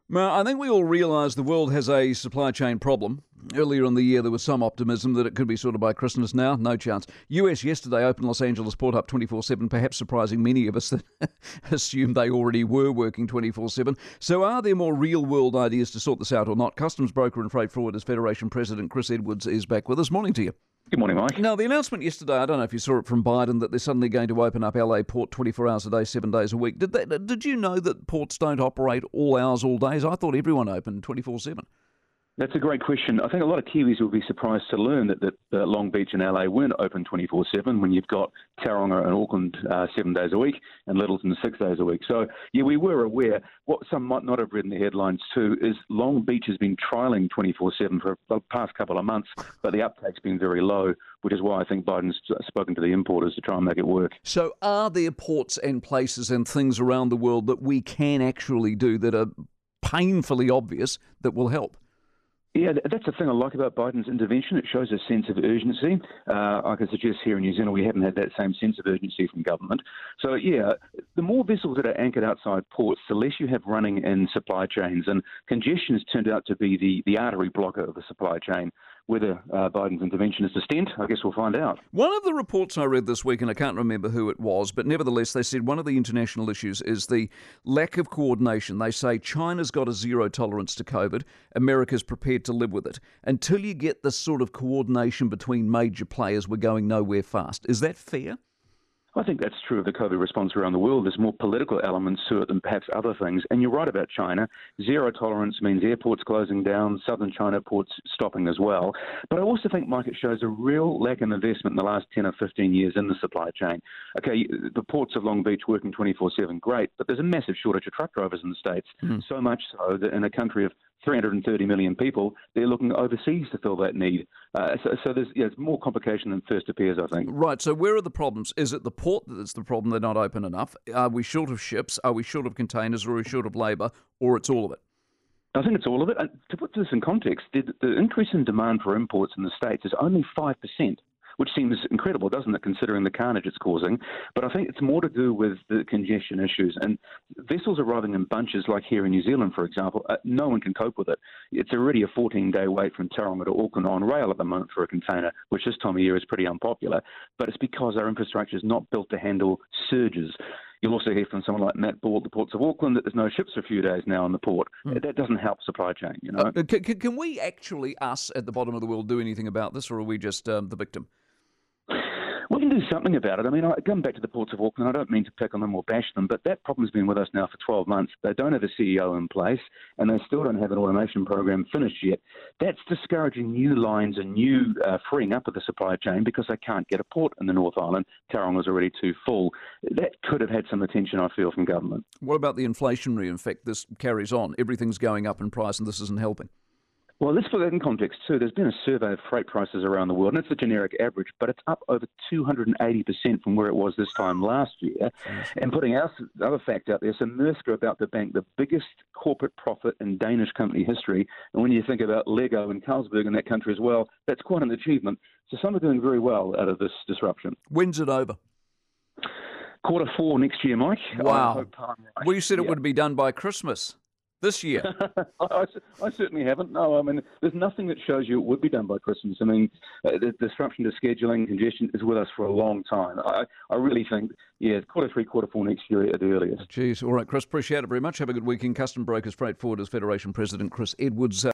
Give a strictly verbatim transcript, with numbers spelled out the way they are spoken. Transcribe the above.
Well, I think we all realise the world has a supply chain problem. Earlier in the year, there was some optimism that it could be sorted by Christmas now. No chance. U S yesterday opened Los Angeles port up twenty-four seven, perhaps surprising many of us that assumed they already were working twenty-four seven. So are there more real-world ideas to sort this out or not? Customs broker and freight forwarders Federation President Chris Edwards is back with us. Morning to you. Good morning, Mike. Now, the announcement yesterday, I don't know if you saw it from Biden, that they're suddenly going to open up L A port twenty-four hours a day, seven days a week. Did that, did you know that ports don't operate all hours, all days? I thought everyone opened twenty-four seven. That's a great question. I think a lot of Kiwis will be surprised to learn that, that uh, Long Beach and L A weren't open twenty-four seven when you've got Tauranga and Auckland uh, seven days a week and Lyttelton six days a week. So, yeah, we were aware. What some might not have read in the headlines too is Long Beach has been trialling twenty-four seven for the past couple of months, but the uptake's been very low, which is why I think Biden's spoken to the importers to try and make it work. So are there ports and places and things around the world that we can actually do that are painfully obvious that will help? Yeah, that's the thing I like about Biden's intervention. It shows a sense of urgency. Uh, I can suggest here in New Zealand we haven't had that same sense of urgency from government. So, yeah, the more vessels that are anchored outside ports, the less you have running in supply chains. And congestion has turned out to be the, the artery blocker of the supply chain. Whether uh, Biden's intervention is a stent, I guess we'll find out. One of the reports I read this week, and I can't remember who it was, but nevertheless they said one of the international issues is the lack of coordination. They say China's got a zero tolerance to COVID. America's prepared to live with it. Until you get this sort of coordination between major players, we're going nowhere fast. Is that fair? I think that's true of the COVID response around the world. There's more political elements to it than perhaps other things. And you're right about China. Zero tolerance means airports closing down, southern China ports stopping as well. But I also think, Mike, it shows a real lack of investment in the last ten or fifteen years in the supply chain. Okay, the ports of Long Beach working twenty-four seven, great, but there's a massive shortage of truck drivers in the States. Mm. So much so that in a country of three hundred thirty million people, they're looking overseas to fill that need. Uh, so, so there's yeah, it's more complication than first appears, I think. Right, so where are the problems? Is it the port that's the problem, they're not open enough? Are we short of ships? Are we short of containers? Or are we short of labour? Or it's all of it? I think it's all of it. And to put this in context, the, the increase in demand for imports in the States is only five percent. Which seems incredible, doesn't it, considering the carnage it's causing? But I think it's more to do with the congestion issues. And vessels arriving in bunches, like here in New Zealand, for example, uh, no one can cope with it. It's already a fourteen-day wait from Tauranga to Auckland on rail at the moment for a container, which this time of year is pretty unpopular. But it's because our infrastructure is not built to handle surges. You'll also hear from someone like Matt Ball at the ports of Auckland that there's no ships for a few days now in the port. Mm. That doesn't help supply chain, you know. Uh, can, can we actually, us at the bottom of the world, do anything about this, or are we just um, the victim? We can do something about it. I mean, I, going back to the ports of Auckland, I don't mean to pick on them or bash them, but that problem's been with us now for twelve months. They don't have a C E O in place, and they still don't have an automation program finished yet. That's discouraging new lines and new uh, freeing up of the supply chain because they can't get a port in the North Island. Tauranga is already too full. That could have had some attention, I feel, from government. What about the inflationary effect? This carries on. Everything's going up in price, and this isn't helping. Well, let's put that in context too. There's been a survey of freight prices around the world, and it's the generic average, but it's up over two hundred eighty percent from where it was this time last year. And putting our other fact out there, so Maersk are about to bank the biggest corporate profit in Danish company history. And when you think about Lego and Carlsberg in that country as well, that's quite an achievement. So some are doing very well out of this disruption. When's it over? Quarter four next year, Mike. Wow. I hope I'm right. Well, you said it yeah. would be done by Christmas. This year? I, I certainly haven't. No, I mean, there's nothing that shows you it would be done by Christmas. I mean, uh, the disruption to scheduling, congestion is with us for a long time. I, I really think, yeah, quarter three, quarter four next year at the earliest. Jeez. All right, Chris, appreciate it very much. Have a good weekend. Custom Brokers Freight Forwarders Federation President Chris Edwards. Uh,